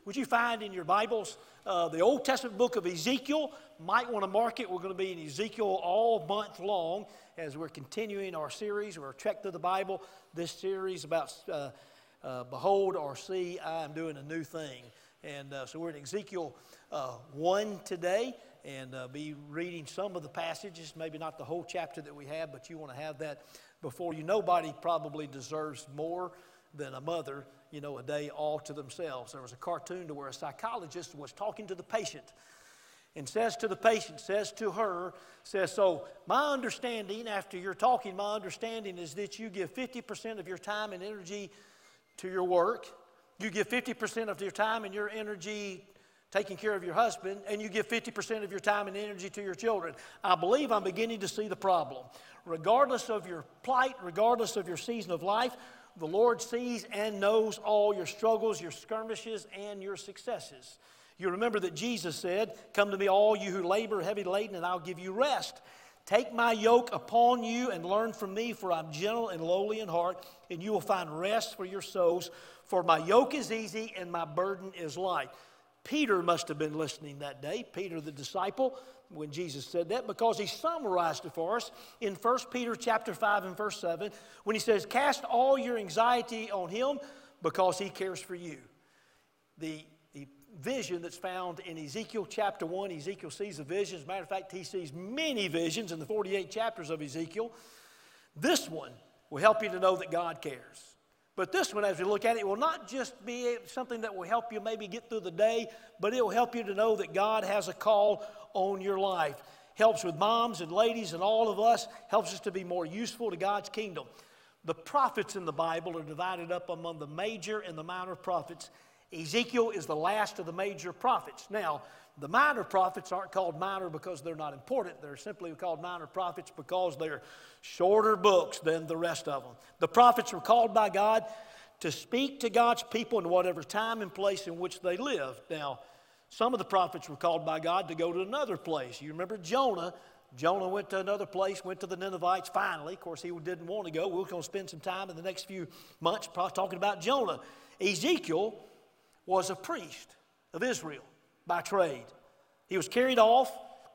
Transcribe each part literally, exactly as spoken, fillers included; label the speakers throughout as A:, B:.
A: would you find in your Bibles uh, the Old Testament book of Ezekiel? Might want to mark it. We're going to be in Ezekiel all month long as we're continuing our series. We're Trek Through the Bible. This series about uh, uh, Behold or See, I am doing a new thing. And uh, so we're in Ezekiel uh, one today, and uh, be reading some of the passages, maybe not the whole chapter that we have, but you want to have that before you. Nobody probably deserves more than a mother, you know, a day all to themselves. There was a cartoon to where a psychologist was talking to the patient and says to the patient, says to her, says, so my understanding after you're talking, my understanding is that you give fifty percent of your time and energy to your work. You give fifty percent of your time and your energy taking care of your husband, and you give fifty percent of your time and energy to your children. I believe I'm beginning to see the problem. Regardless of your plight, regardless of your season of life, the Lord sees and knows all your struggles, your skirmishes, and your successes. You remember that Jesus said, come to me all you who labor heavy laden, and I'll give you rest. Take my yoke upon you and learn from me, for I'm gentle and lowly in heart, and you will find rest for your souls. For my yoke is easy and my burden is light. Peter must have been listening that day, Peter the disciple, when Jesus said that, because he summarized it for us in First Peter chapter five and verse seven, when he says, cast all your anxiety on him because he cares for you. The, the vision that's found in Ezekiel chapter one, Ezekiel sees a vision. As a matter of fact, he sees many visions in the forty-eight chapters of Ezekiel. This one will help you to know that God cares. But this one, as we look at it, will not just be something that will help you maybe get through the day, but it will help you to know that God has a call on your life. Helps with moms and ladies and all of us, helps us to be more useful to God's kingdom. The prophets in the Bible are divided up among the major and the minor prophets. Ezekiel is the last of the major prophets. Now, the minor prophets aren't called minor because they're not important. They're simply called minor prophets because they're shorter books than the rest of them. The prophets were called by God to speak to God's people in whatever time and place in which they lived. Now, some of the prophets were called by God to go to another place. You remember Jonah. Jonah went to another place, went to the Ninevites finally. Of course, he didn't want to go. We're going to spend some time in the next few months talking about Jonah. Ezekiel was a priest of Israel by trade. He was carried off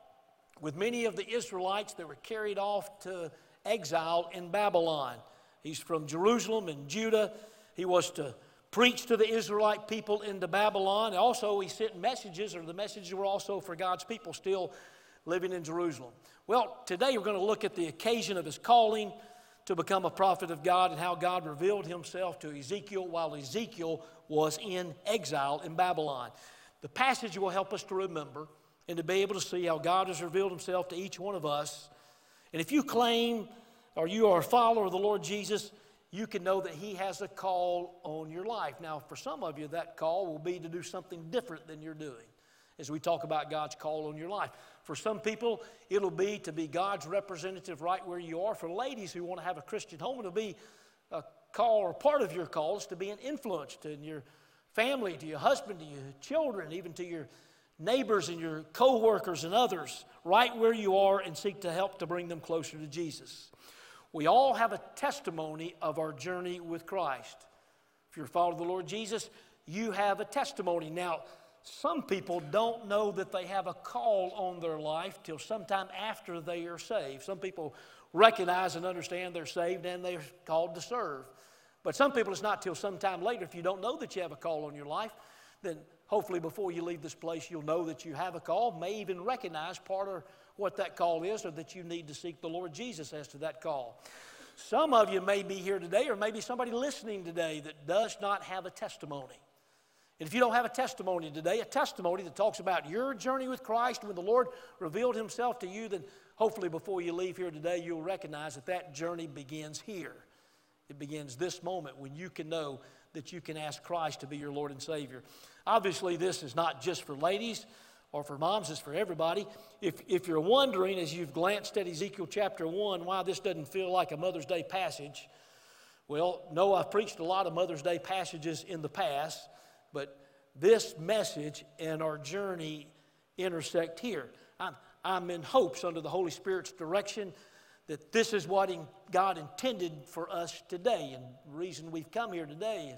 A: with many of the Israelites that were carried off to exile in Babylon. He's from Jerusalem and Judah. He was to preach to the Israelite people into Babylon. Also, he sent messages, or the messages were also for God's people still living in Jerusalem. Well, today we're going to look at the occasion of his calling to become a prophet of God and how God revealed himself to Ezekiel while Ezekiel was in exile in Babylon. The passage will help us to remember and to be able to see how God has revealed himself to each one of us. And if you claim or you are a follower of the Lord Jesus, you can know that he has a call on your life. Now, for some of you, that call will be to do something different than you're doing as we talk about God's call on your life. For some people, it'll be to be God's representative right where you are. For ladies who want to have a Christian home, it'll be a call, or part of your call is to be an influence to your family, to your husband, to your children, even to your neighbors and your co-workers and others, right where you are, and seek to help to bring them closer to Jesus. We all have a testimony of our journey with Christ. If you're a follower of the Lord Jesus, you have a testimony. Now, some people don't know that they have a call on their life till sometime after they are saved. Some people recognize and understand they're saved and they're called to serve. But some people, it's not till sometime later. If you don't know that you have a call on your life, then hopefully before you leave this place, you'll know that you have a call, may even recognize part of what that call is, or that you need to seek the Lord Jesus as to that call. Some of you may be here today, or maybe somebody listening today that does not have a testimony. And if you don't have a testimony today, a testimony that talks about your journey with Christ when the Lord revealed himself to you, then hopefully before you leave here today, you'll recognize that that journey begins here. It begins this moment when you can know that you can ask Christ to be your Lord and Savior. Obviously, this is not just for ladies or for moms, it's for everybody. If, if you're wondering, as you've glanced at Ezekiel chapter one, why this doesn't feel like a Mother's Day passage, well, no, I've preached a lot of Mother's Day passages in the past, but this message and our journey intersect here. I'm, I'm in hopes under the Holy Spirit's direction that this is what God intended for us today. And the reason we've come here today is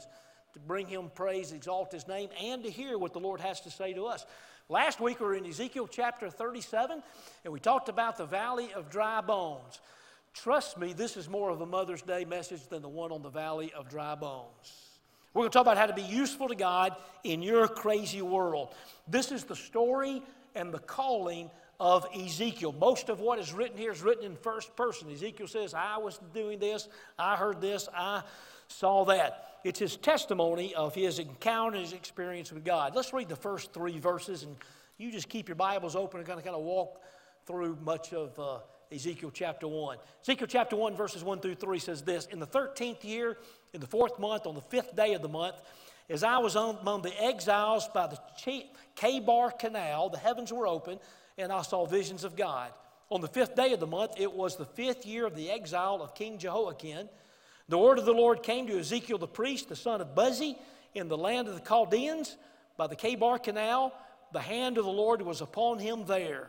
A: to bring him praise, exalt his name, and to hear what the Lord has to say to us. Last week we were in Ezekiel chapter thirty-seven, and we talked about the valley of dry bones. Trust me, this is more of a Mother's Day message than the one on the valley of dry bones. We're going to talk about how to be useful to God in your crazy world. This is the story and the calling of Ezekiel. Most of what is written here is written in first person. Ezekiel says, I was doing this, I heard this, I saw that. It's his testimony of his encounter, his experience with God. Let's read the first three verses, and you just keep your Bibles open and kind of, kind of walk through much of uh, Ezekiel chapter one. Ezekiel chapter one, verses one through three says this, In the thirteenth year, in the fourth month, on the fifth day of the month, as I was among the exiles by the Chebar Canal, the heavens were open, and I saw visions of God. On the fifth day of the month, it was the fifth year of the exile of King Jehoiakim. The word of the Lord came to Ezekiel the priest, the son of Buzi, in the land of the Chaldeans, by the Chebar Canal. The hand of the Lord was upon him there.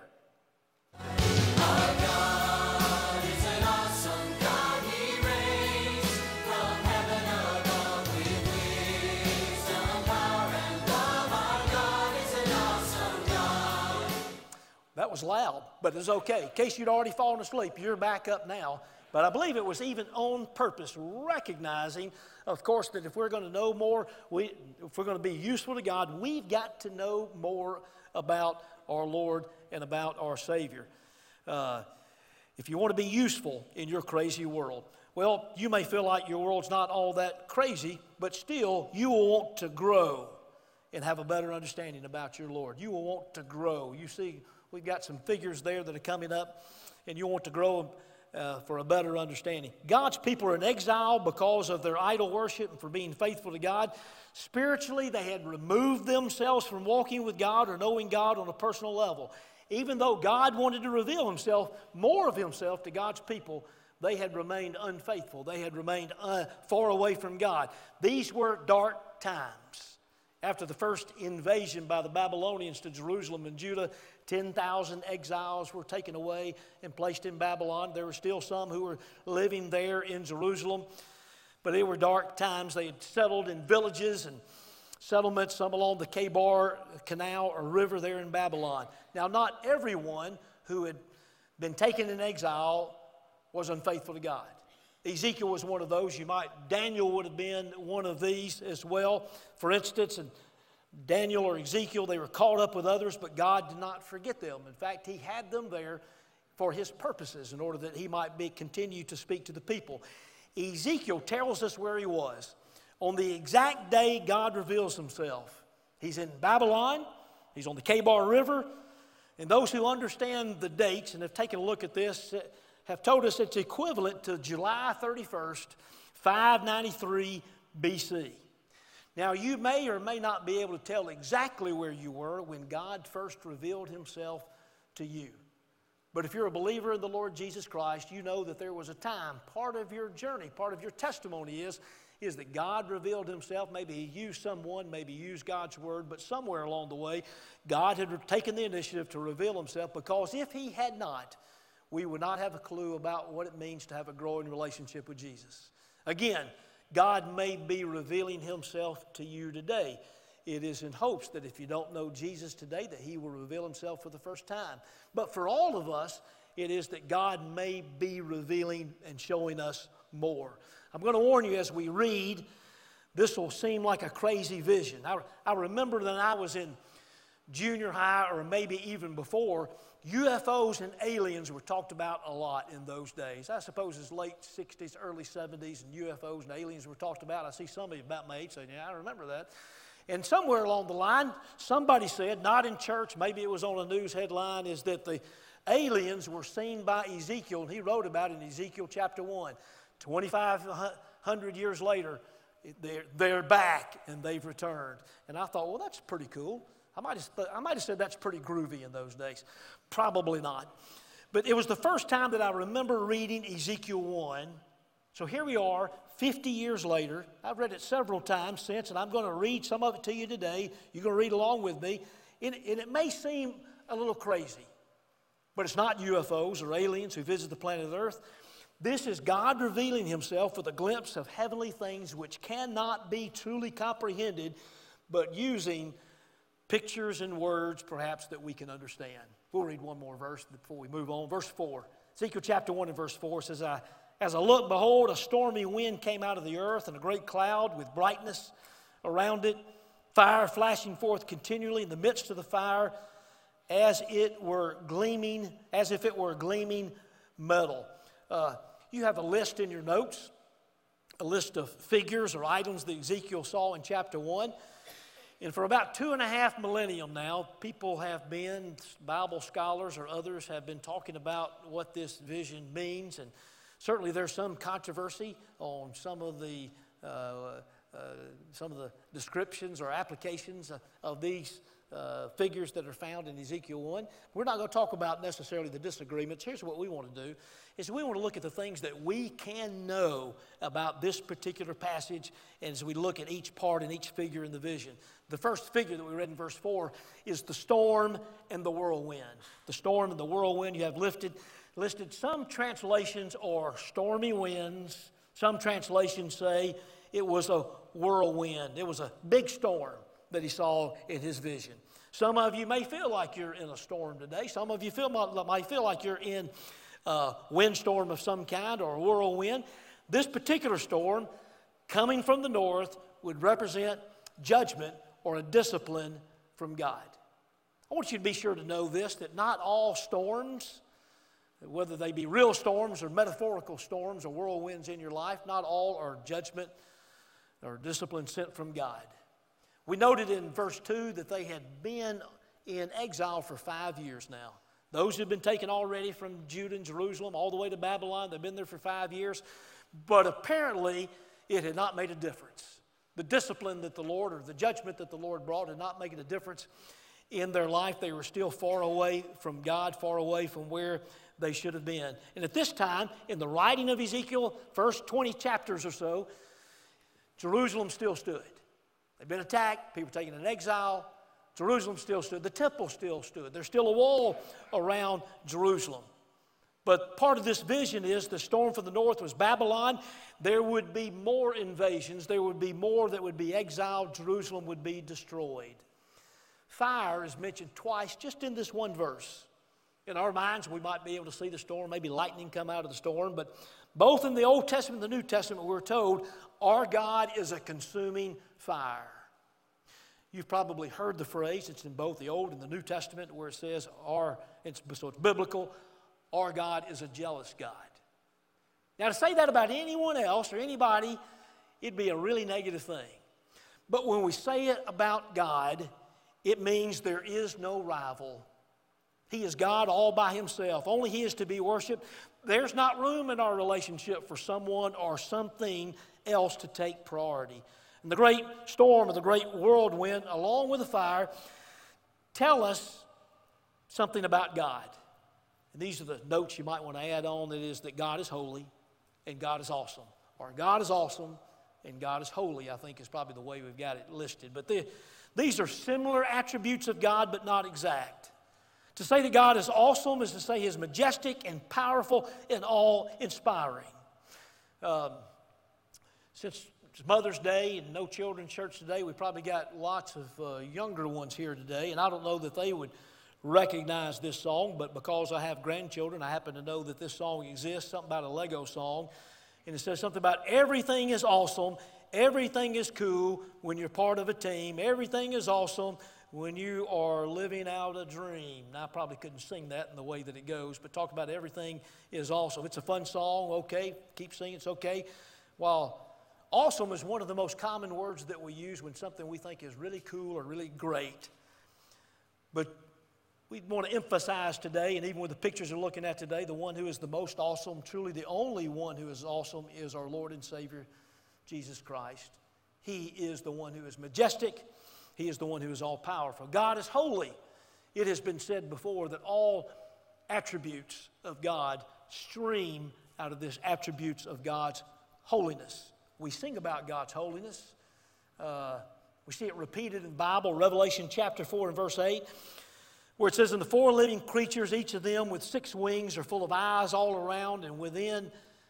A: That was loud, but it's okay. In case you'd already fallen asleep, you're back up now. But I believe it was even on purpose, recognizing, of course, that if we're going to know more, we, if we're going to be useful to God, we've got to know more about our Lord and about our Savior. Uh, if you want to be useful in your crazy world, well, you may feel like your world's not all that crazy, but still, you will want to grow and have a better understanding about your Lord. You will want to grow. You see, we've got some figures there that are coming up, and you want to grow uh, for a better understanding. God's people are in exile because of their idol worship and for being faithful to God. Spiritually, they had removed themselves from walking with God or knowing God on a personal level. Even though God wanted to reveal himself, more of himself to God's people, they had remained unfaithful. They had remained uh, far away from God. These were dark times. After the first invasion by the Babylonians to Jerusalem and Judah, ten thousand exiles were taken away and placed in Babylon. There were still some who were living there in Jerusalem, but they were dark times. They had settled in villages and settlements, some along the Chebar Canal or river there in Babylon. Now, not everyone who had been taken in exile was unfaithful to God. Ezekiel was one of those. You might, Daniel would have been one of these as well. For instance, and Daniel or Ezekiel, they were caught up with others, but God did not forget them. In fact, he had them there for his purposes in order that he might be, continue to speak to the people. Ezekiel tells us where he was. On the exact day God reveals himself, he's in Babylon, he's on the Chebar River, and those who understand the dates and have taken a look at this have told us it's equivalent to July thirty-first, five ninety-three B C. Now, you may or may not be able to tell exactly where you were when God first revealed himself to you. But if you're a believer in the Lord Jesus Christ, you know that there was a time, part of your journey, part of your testimony is, is that God revealed himself. Maybe he used someone, maybe he used God's word, but somewhere along the way, God had taken the initiative to reveal himself, because if he had not, we would not have a clue about what it means to have a growing relationship with Jesus. Again, God may be revealing himself to you today. It is in hopes that if you don't know Jesus today, that he will reveal himself for the first time. But for all of us, it is that God may be revealing and showing us more. I'm going to warn you as we read, this will seem like a crazy vision. I, I remember that I was in junior high, or maybe even before, U F Os and aliens were talked about a lot in those days. I suppose it's late sixties, early seventies, and U F Os and aliens were talked about. I see somebody about my age saying, yeah, I remember that. And somewhere along the line, somebody said, not in church, maybe it was on a news headline, is that the aliens were seen by Ezekiel, and he wrote about it in Ezekiel chapter one. twenty-five hundred years later, they're, they're back and they've returned. And I thought, well, that's pretty cool. I might have, I might have said that's pretty groovy in those days. Probably not. But it was the first time that I remember reading Ezekiel one. So here we are, fifty years later. I've read it several times since, and I'm going to read some of it to you today. You're going to read along with me. And, and it may seem a little crazy, but it's not U F Os or aliens who visit the planet Earth. This is God revealing himself with a glimpse of heavenly things which cannot be truly comprehended, but using pictures and words perhaps that we can understand. We'll read one more verse before we move on. Verse four. Ezekiel chapter one and verse four says, I, As I looked, behold, a stormy wind came out of the earth, and a great cloud with brightness around it, fire flashing forth continually in the midst of the fire, as it were gleaming, as if it were gleaming metal. Uh, you have a list in your notes, a list of figures or items that Ezekiel saw in chapter one. And for about two and a half millennium now, people have been, Bible scholars or others have been talking about what this vision means. And certainly there's some controversy on some of the uh, uh, some of the descriptions or applications of, of these uh, figures that are found in Ezekiel one. We're not going to talk about necessarily the disagreements. Here's what we want to do, is we want to look at the things that we can know about this particular passage as we look at each part and each figure in the vision. The first figure that we read in verse four is the storm and the whirlwind. The storm and the whirlwind you have listed. listed. Some translations are stormy winds. Some translations say it was a whirlwind. It was a big storm that he saw in his vision. Some of you may feel like you're in a storm today. Some of you feel, might feel like you're in a windstorm of some kind or a whirlwind. This particular storm, coming from the north, would represent judgment or a discipline from God. I want you to be sure to know this, that not all storms, whether they be real storms or metaphorical storms or whirlwinds in your life, not all are judgment or discipline sent from God. We noted in verse two that they had been in exile for five years now. Those who have been taken already from Judah and Jerusalem all the way to Babylon, they've been there for five years. But apparently it had not made a difference. The discipline that the Lord, or the judgment that the Lord brought, had not made a difference in their life. They were still far away from God, far away from where they should have been. And at this time, in the writing of Ezekiel, first twenty chapters or so, Jerusalem still stood. They'd been attacked, people taken in exile. Jerusalem still stood. The temple still stood. There's still a wall around Jerusalem. But part of this vision is the storm from the north was Babylon. There would be more invasions. There would be more that would be exiled. Jerusalem would be destroyed. Fire is mentioned twice just in this one verse. In our minds, we might be able to see the storm, maybe lightning come out of the storm. But both in the Old Testament and the New Testament, we're told our God is a consuming fire. You've probably heard the phrase, it's in both the Old and the New Testament, where it says, our, it's, so it's biblical, our God is a jealous God. Now, to say that about anyone else or anybody, it'd be a really negative thing. But when we say it about God, it means there is no rival. He is God all by himself. Only he is to be worshiped. There's not room in our relationship for someone or something else to take priority. And the great storm or the great whirlwind, along with the fire, tell us something about God. And these are the notes you might want to add on. That is that God is holy and God is awesome. Or God is awesome and God is holy, I think is probably the way we've got it listed. But the, these are similar attributes of God, but not exact. To say that God is awesome is to say he is majestic and powerful and awe-inspiring. Um, since it's Mother's Day and no children's church today, we probably got lots of uh, younger ones here today, and I don't know that they would recognize this song, but because I have grandchildren, I happen to know that this song exists, something about a Lego song, and it says something about everything is awesome, everything is cool when you're part of a team, everything is awesome when you are living out a dream. Now, I probably couldn't sing that in the way that it goes, but talk about everything is awesome. It's a fun song, okay, keep singing, it's okay. While awesome is one of the most common words that we use when something we think is really cool or really great. But we want to emphasize today, and even with the pictures we're looking at today, the one who is the most awesome, truly the only one who is awesome, is our Lord and Savior, Jesus Christ. He is the one who is majestic. He is the one who is all-powerful. God is holy. It has been said before that all attributes of God stream out of this attributes of God's holiness. We sing about God's holiness. Uh, we see it repeated in the Bible, Revelation chapter four and verse eight, where it says, "And the four living creatures, each of them with six wings, are full of eyes all around and within,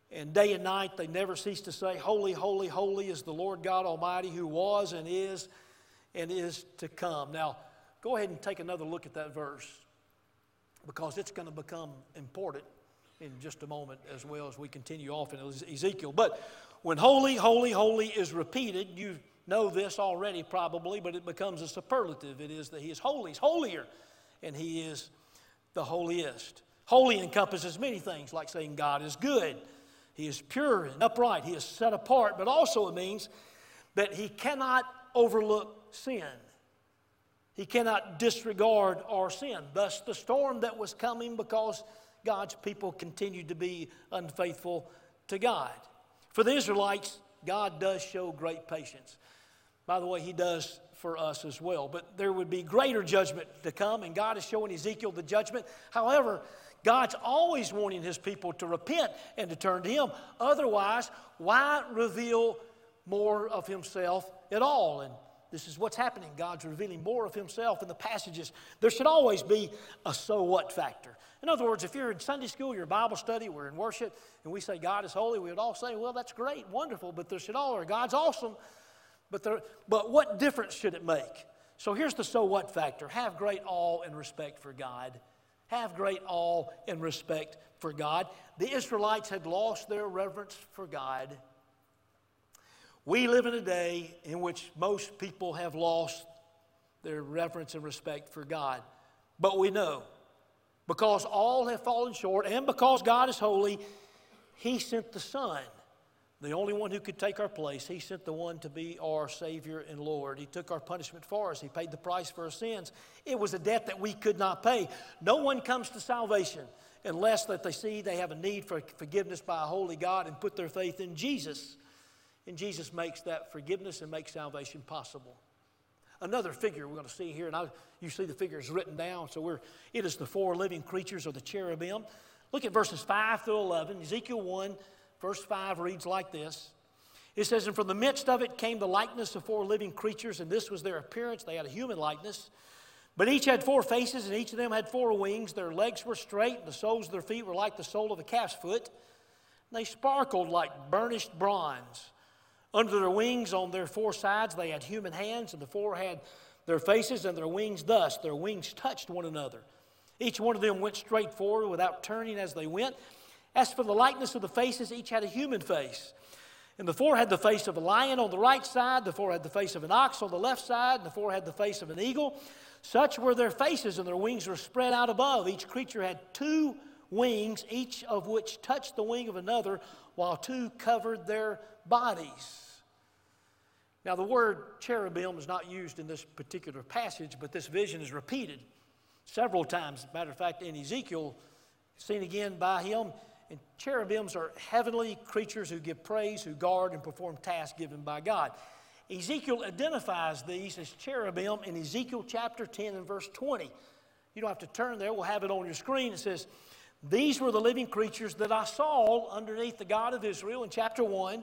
A: And day and night they never cease to say, holy, holy, holy is the Lord God Almighty, who was and is and is to come. Now, go ahead and take another look at that verse, because it's going to become important in just a moment as well as we continue off in Ezekiel. But when holy, holy, holy is repeated, you know this already probably, but it becomes a superlative. It is that he is holy, he's holier, and he is the holiest. Holy encompasses many things, like saying God is good. He is pure and upright. He is set apart. But also it means that he cannot overlook sin. He cannot disregard our sin. Thus the storm that was coming because God's people continued to be unfaithful to God. For the Israelites, God does show great patience. By the way, he does for us as well. But there would be greater judgment to come, and God is showing Ezekiel the judgment. However, God's always wanting his people to repent and to turn to him. Otherwise, why reveal more of himself at all? And this is what's happening. God's revealing more of himself in the passages. There should always be a so what factor. In other words, if you're in Sunday school, you're in Bible study, we're in worship, and we say God is holy, we would all say, well, that's great, wonderful, but there should all, or God's awesome, but, there, but what difference should it make? So here's the so what factor. Have great awe and respect for God. Have great awe and respect for God. The Israelites had lost their reverence for God. We live in a day in which most people have lost their reverence and respect for God. But we know, because all have fallen short and because God is holy, he sent the Son, the only one who could take our place. He sent the one to be our Savior and Lord. He took our punishment for us. He paid the price for our sins. It was a debt that we could not pay. No one comes to salvation unless that they see they have a need for forgiveness by a holy God and put their faith in Jesus. And Jesus makes that forgiveness and makes salvation possible. Another figure we're going to see here, and I, you see the figure is written down, so we're, it is the four living creatures or the cherubim. Look at verses five through eleven. Ezekiel one, verse five reads like this. It says, and from the midst of it came the likeness of four living creatures, and this was their appearance. They had a human likeness. But each had four faces, and each of them had four wings. Their legs were straight, and the soles of their feet were like the sole of a calf's foot. And they sparkled like burnished bronze. Under their wings on their four sides they had human hands, and the four had their faces and their wings thus. Their wings touched one another. Each one of them went straight forward without turning as they went. As for the likeness of the faces, each had a human face. And the four had the face of a lion on the right side, the four had the face of an ox on the left side, and the four had the face of an eagle. Such were their faces, and their wings were spread out above. Each creature had two wings, each of which touched the wing of another, while two covered their bodies. Now, the word cherubim is not used in this particular passage, but this vision is repeated several times. As a matter of fact, in Ezekiel, seen again by him. And cherubims are heavenly creatures who give praise, who guard and perform tasks given by God. Ezekiel identifies these as cherubim in Ezekiel chapter ten and verse twenty. You don't have to turn there. We'll have it on your screen. It says, these were the living creatures that I saw underneath the God of Israel in chapter one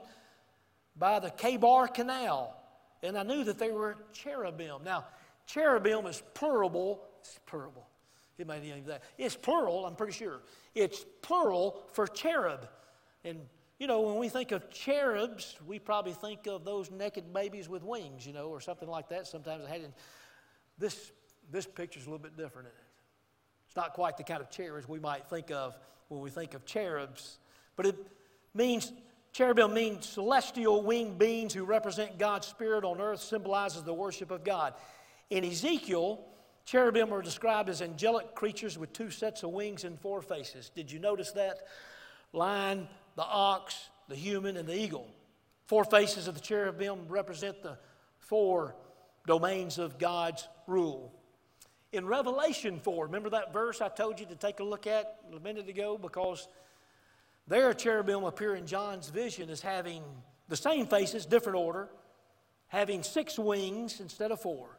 A: by the Kebar Canal. And I knew that they were cherubim. Now, cherubim is plural. It's plural. It may be that. It's plural, I'm pretty sure. It's plural for cherub. And, you know, when we think of cherubs, we probably think of those naked babies with wings, you know, or something like that. Sometimes I had in this, this picture's a little bit different. It's not quite the kind of cherubs we might think of when we think of cherubs. But it means, cherubim means celestial winged beings who represent God's Spirit on earth, symbolizes the worship of God. In Ezekiel, cherubim are described as angelic creatures with two sets of wings and four faces. Did you notice that? Lion, the ox, the human, and the eagle. Four faces of the cherubim represent the four domains of God's rule. In Revelation four, remember that verse I told you to take a look at a minute ago? Because there cherubim appear in John's vision as having the same faces, different order, having six wings instead of four.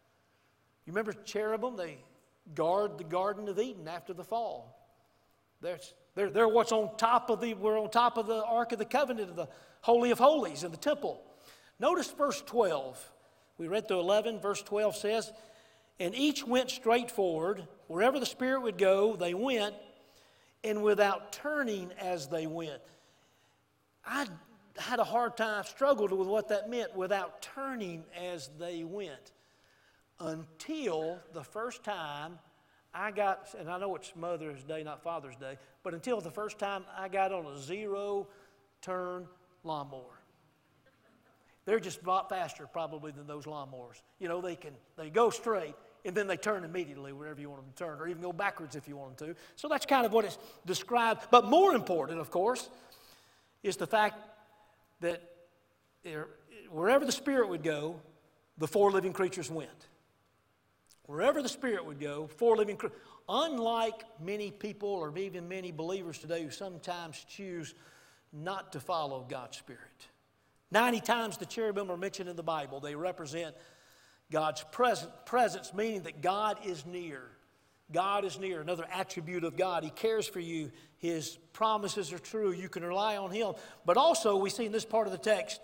A: You remember cherubim? They guard the Garden of Eden after the fall. They're, they're, they're what's on top of the, we're on top of the Ark of the Covenant of the Holy of Holies in the temple. Notice verse twelve. We read through eleven. Verse twelve says, and each went straight forward. Wherever the Spirit would go, they went, and without turning as they went. I had a hard time, struggled with what that meant without turning as they went. Until the first time I got, and I know it's Mother's Day, not Father's Day, but until the first time I got on a zero-turn lawnmower. They're just a lot faster probably than those lawnmowers. You know, they can, they go straight, and then they turn immediately wherever you want them to turn, or even go backwards if you want them to. So that's kind of what it's described. But more important, of course, is the fact that wherever the Spirit would go, the four living creatures went. Wherever the Spirit would go, four living creatures. Unlike many people or even many believers today who sometimes choose not to follow God's Spirit. ninety times the cherubim are mentioned in the Bible. They represent God's present, presence, meaning that God is near. God is near, another attribute of God. He cares for you. His promises are true. You can rely on Him. But also, we see in this part of the text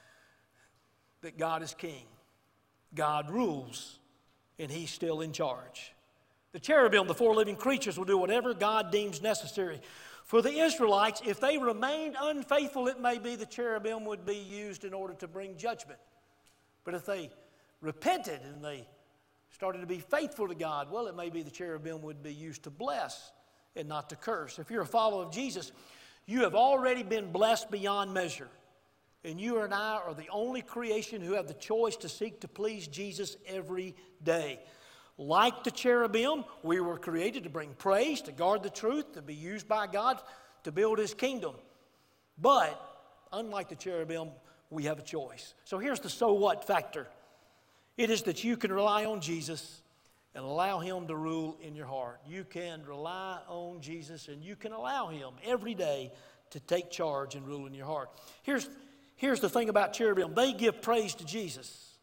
A: that God is king. God rules, and He's still in charge. The cherubim, the four living creatures, will do whatever God deems necessary. For the Israelites, if they remained unfaithful, it may be the cherubim would be used in order to bring judgment. But if they repented and they started to be faithful to God, well, it may be the cherubim would be used to bless and not to curse. If you're a follower of Jesus, you have already been blessed beyond measure. And you and I are the only creation who have the choice to seek to please Jesus every day. Like the cherubim, we were created to bring praise, to guard the truth, to be used by God to build His kingdom. But, unlike the cherubim, we have a choice. So here's the so what factor. It is that you can rely on Jesus and allow Him to rule in your heart. You can rely on Jesus and you can allow Him every day to take charge and rule in your heart. Here's, here's the thing about cherubim. They give praise to Jesus.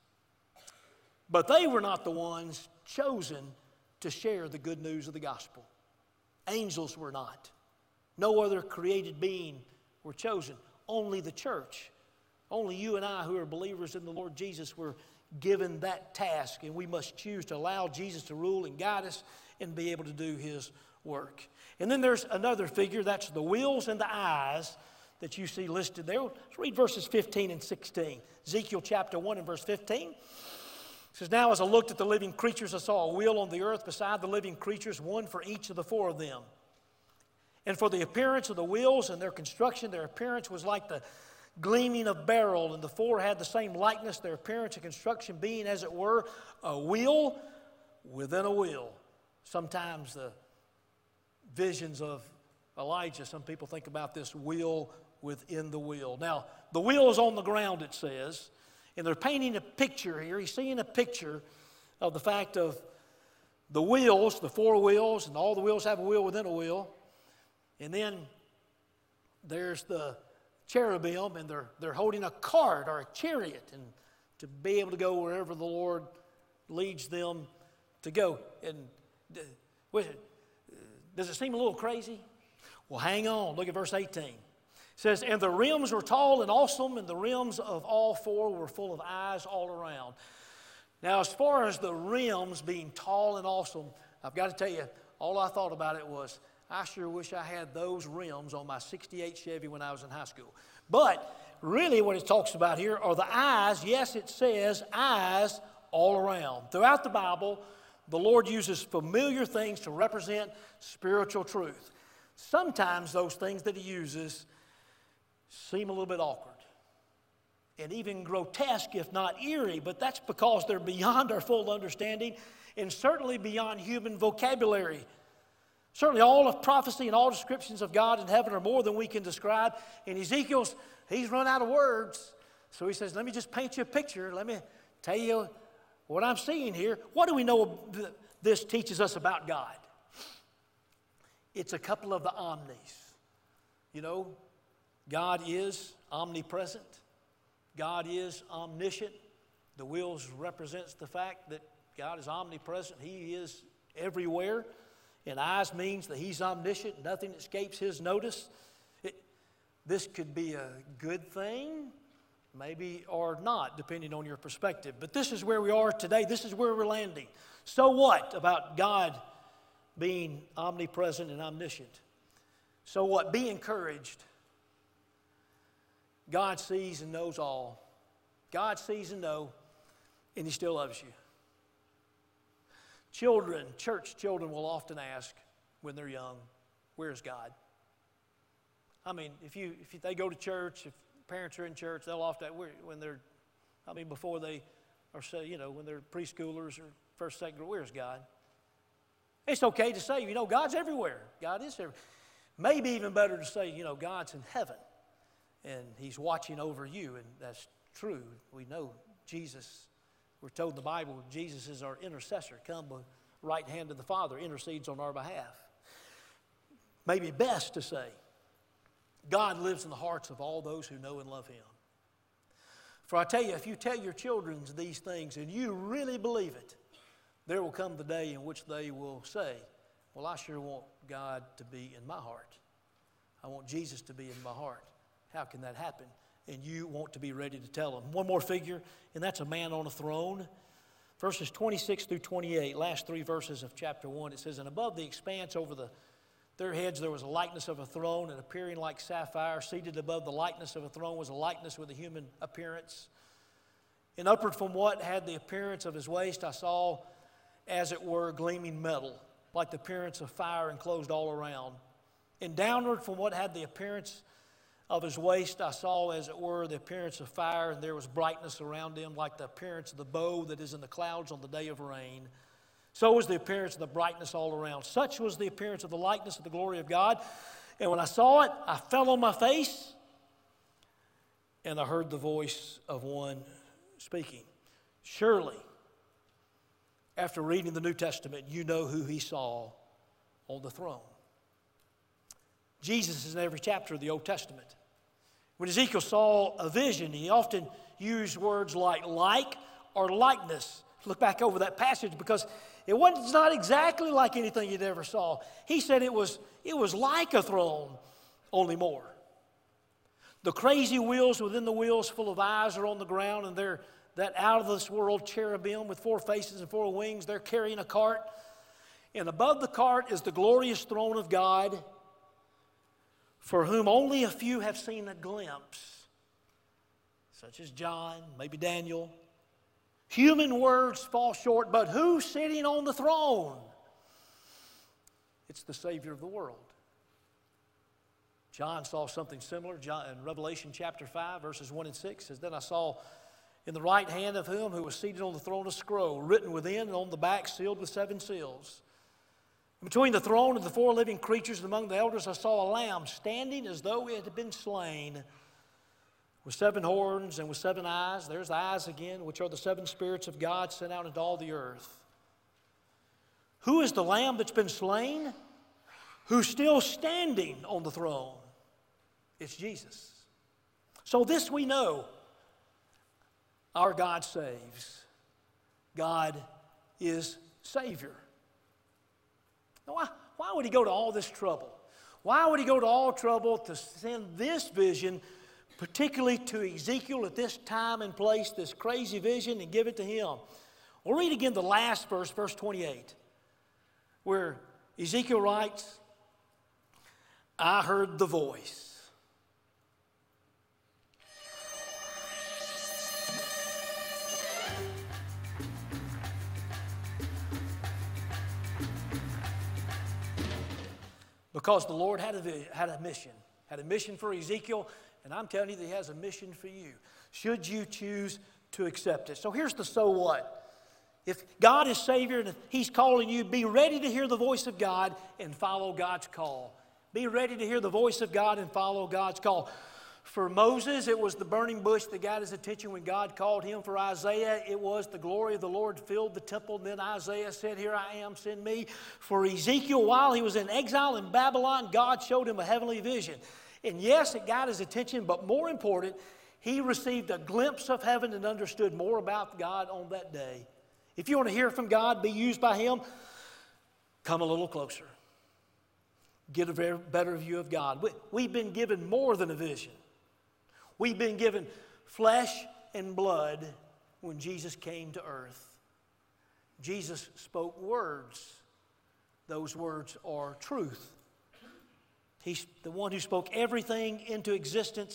A: But they were not the ones chosen to share the good news of the gospel. Angels were not. No other created being were chosen. Only the church. Only you and I who are believers in the Lord Jesus were given that task, and we must choose to allow Jesus to rule and guide us and be able to do His work. And then there's another figure, that's the wheels and the eyes that you see listed there. Let's read verses fifteen and sixteen. Ezekiel chapter one and verse fifteen. It says, now as I looked at the living creatures, I saw a wheel on the earth beside the living creatures, one for each of the four of them. And for the appearance of the wheels and their construction, their appearance was like the gleaming of beryl, and the four had the same likeness, their appearance and construction being, as it were, a wheel within a wheel. Sometimes the visions of Elijah, some people think about this wheel within the wheel. Now, the wheel is on the ground, it says, and they're painting a picture here. He's seeing a picture of the fact of the wheels, the four wheels, and all the wheels have a wheel within a wheel. And then there's the cherubim, and they're, they're holding a cart or a chariot, and to be able to go wherever the Lord leads them to go. And does it seem a little crazy? Well, hang on. Look at verse eighteen. It says, and the rims were tall and awesome, and the rims of all four were full of eyes all around. Now, as far as the rims being tall and awesome, I've got to tell you, all I thought about it was, I sure wish I had those rims on my sixty-eight Chevy when I was in high school. But really what it talks about here are the eyes. Yes, it says eyes all around. Throughout the Bible, the Lord uses familiar things to represent spiritual truth. Sometimes those things that He uses seem a little bit awkward and even grotesque, if not eerie, but that's because they're beyond our full understanding and certainly beyond human vocabulary. Certainly all of prophecy and all descriptions of God in heaven are more than we can describe. And Ezekiel's, he's run out of words. So he says, let me just paint you a picture. Let me tell you what I'm seeing here. What do we know this teaches us about God? It's a couple of the omnis. You know, God is omnipresent. God is omniscient. The wheels represents the fact that God is omnipresent. He is everywhere. And eyes means that He's omniscient. Nothing escapes His notice. It, this could be a good thing, maybe, or not, depending on your perspective. But this is where we are today. This is where we're landing. So what about God being omnipresent and omniscient? So what? Be encouraged. God sees and knows all. God sees and knows, and He still loves you. Children, church children will often ask when they're young, where's God? I mean, if you if they go to church, if parents are in church, they'll often, when they're, I mean, before they are, say, you know, when they're preschoolers or first, second, where's God? It's okay to say, you know, God's everywhere. God is everywhere. Maybe even better to say, you know, God's in heaven, and He's watching over you, and that's true. We know Jesus, we're told in the Bible, Jesus is our intercessor. Come the right hand of the Father, intercedes on our behalf. Maybe best to say, God lives in the hearts of all those who know and love Him. For I tell you, if you tell your children these things and you really believe it, there will come the day in which they will say, well, I sure want God to be in my heart. I want Jesus to be in my heart. How can that happen? And you want to be ready to tell them. One more figure, and that's a man on a throne. Verses twenty-six through twenty-eight, last three verses of chapter one, it says, and above the expanse over the, their heads there was a likeness of a throne, and appearing like sapphire. Seated above the likeness of a throne was a likeness with a human appearance. And upward from what had the appearance of his waist, I saw, as it were, gleaming metal, like the appearance of fire enclosed all around. And downward from what had the appearance of his waist, I saw, as it were, the appearance of fire, and there was brightness around him, like the appearance of the bow that is in the clouds on the day of rain. So was the appearance of the brightness all around. Such was the appearance of the likeness of the glory of God. And when I saw it, I fell on my face, and I heard the voice of one speaking. Surely, after reading the New Testament, you know who He saw on the throne. Jesus is in every chapter of the Old Testament. When Ezekiel saw a vision, he often used words like like or likeness. Look back over that passage, because it wasn't, it's not exactly like anything you'd ever saw. He said it was, it was like a throne, only more. The crazy wheels within the wheels full of eyes are on the ground, and they're that out-of-this-world cherubim with four faces and four wings. They're carrying a cart. And above the cart is the glorious throne of God, for whom only a few have seen a glimpse, such as John, maybe Daniel. Human words fall short, but who's sitting on the throne? It's the Savior of the world. John saw something similar. John, in Revelation chapter five, verses one and six, says, then I saw in the right hand of him who was seated on the throne a scroll, written within and on the back, sealed with seven seals. Between the throne and the four living creatures and among the elders, I saw a lamb standing as though it had been slain, with seven horns and with seven eyes. There's the eyes again, which are the seven spirits of God sent out into all the earth. Who is the lamb that's been slain? Who's still standing on the throne? It's Jesus. So this we know. Our God saves. God is Savior. Now, why, why would He go to all this trouble? Why would He go to all trouble to send this vision, particularly to Ezekiel at this time and place, this crazy vision, and give it to him? We'll read again the last verse, verse twenty-eight, where Ezekiel writes, I heard the voice. Because the Lord had a, had a mission, had a mission for Ezekiel, and I'm telling you that He has a mission for you, should you choose to accept it. So here's the so what. If God is Savior and He's calling you, be ready to hear the voice of God and follow God's call. Be ready to hear the voice of God and follow God's call. For Moses, it was the burning bush that got his attention when God called him. For Isaiah, it was the glory of the Lord filled the temple. And then Isaiah said, here I am, send me. For Ezekiel, while he was in exile in Babylon, God showed him a heavenly vision. And yes, it got his attention, but more important, he received a glimpse of heaven and understood more about God on that day. If you want to hear from God, be used by Him, come a little closer. Get a very better view of God. We, we've been given more than a vision. We've been given flesh and blood when Jesus came to earth. Jesus spoke words. Those words are truth. He's the one who spoke everything into existence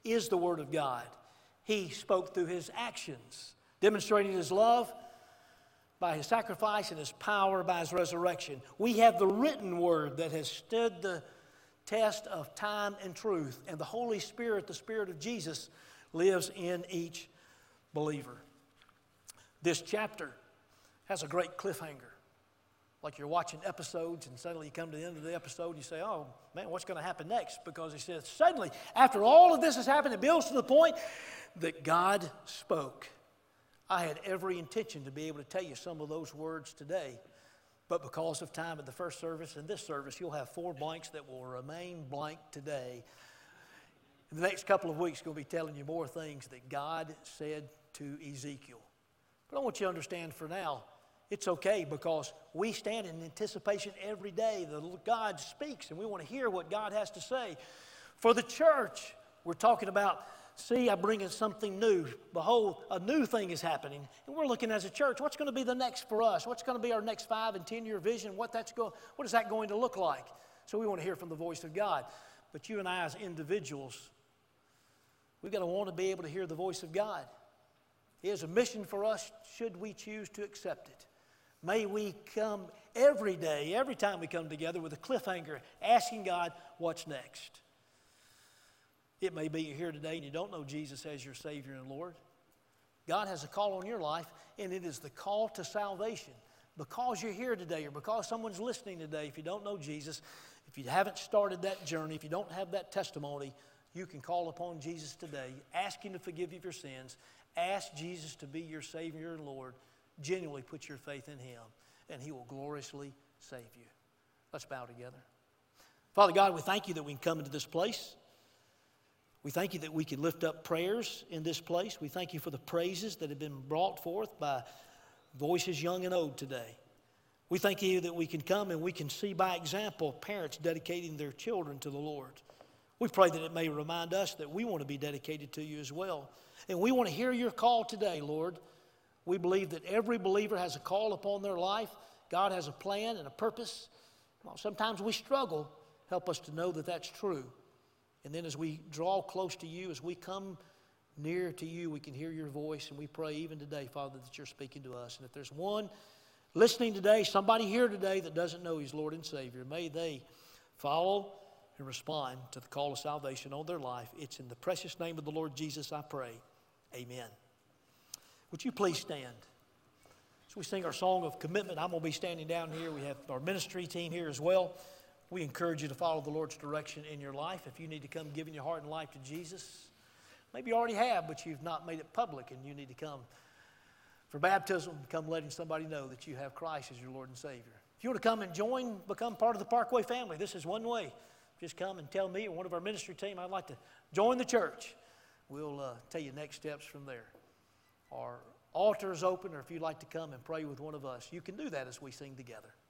A: is the Word of God. He spoke through His actions, demonstrating His love by His sacrifice and His power by His resurrection. We have the written Word that has stood the test of time and truth. And the Holy Spirit, the Spirit of Jesus, lives in each believer. This chapter has a great cliffhanger. Like you're watching episodes and suddenly you come to the end of the episode and you say, oh man, what's going to happen next? Because he says, suddenly, after all of this has happened, it builds to the point that God spoke. I had every intention to be able to tell you some of those words today, but because of time at the first service and this service, you'll have four blanks that will remain blank today. In the next couple of weeks, I'm going to be telling you more things that God said to Ezekiel. But I want you to understand for now, it's okay because we stand in anticipation every day that God speaks and we want to hear what God has to say. For the church, we're talking about, see, I'm bringing something new. Behold, a new thing is happening. And we're looking as a church, what's going to be the next for us? What's going to be our next five and ten year vision? What, that's go, what is that going to look like? So we want to hear from the voice of God. But you and I as individuals, we've got to want to be able to hear the voice of God. He has a mission for us should we choose to accept it. May we come every day, every time we come together with a cliffhanger, asking God, what's next? It may be you're here today and you don't know Jesus as your Savior and Lord. God has a call on your life, and it is the call to salvation. Because you're here today or because someone's listening today, if you don't know Jesus, if you haven't started that journey, if you don't have that testimony, you can call upon Jesus today, ask Him to forgive you of your sins, ask Jesus to be your Savior and Lord, genuinely put your faith in Him, and He will gloriously save you. Let's bow together. Father God, we thank You that we can come into this place. We thank You that we can lift up prayers in this place. We thank You for the praises that have been brought forth by voices young and old today. We thank You that we can come and we can see by example parents dedicating their children to the Lord. We pray that it may remind us that we want to be dedicated to You as well. And we want to hear Your call today, Lord. We believe that every believer has a call upon their life. God has a plan and a purpose. Well, sometimes we struggle. Help us to know that that's true. And then as we draw close to You, as we come near to You, we can hear Your voice. And we pray even today, Father, that You're speaking to us. And if there's one listening today, somebody here today that doesn't know He's Lord and Savior, may they follow and respond to the call of salvation on their life. It's in the precious name of the Lord Jesus I pray. Amen. Would you please stand? As we sing our song of commitment, I'm going to be standing down here. We have our ministry team here as well. We encourage you to follow the Lord's direction in your life. If you need to come giving your heart and life to Jesus, maybe you already have, but you've not made it public, and you need to come for baptism, come letting somebody know that you have Christ as your Lord and Savior. If you want to come and join, become part of the Parkway family, this is one way. Just come and tell me or one of our ministry team, I'd like to join the church. We'll uh, tell you next steps from there. Our altar is open, or if you'd like to come and pray with one of us, you can do that as we sing together.